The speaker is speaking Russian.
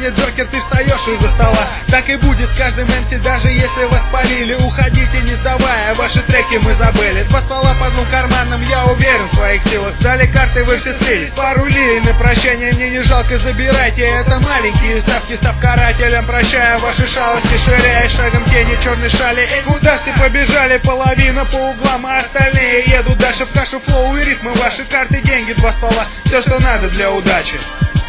звонит Джокер, ты встаешь из-за стола. Так и будет с каждым МС, даже если вас полили. Уходите, не сдавая, ваши треки мы забыли. Два ствола по двум карманам, я уверен в своих силах. Дали карты, вы все слились. Пару лей на прощание, мне не жалко, забирайте. Это маленькие ставки, став карателем. Прощая ваши шалости, ширяя шагом тени черной шали. Куда все побежали, половина по углам, а остальные едут дальше в кашу, флоу и ритмы. Ваши карты, деньги, два ствола, все, что надо для удачи.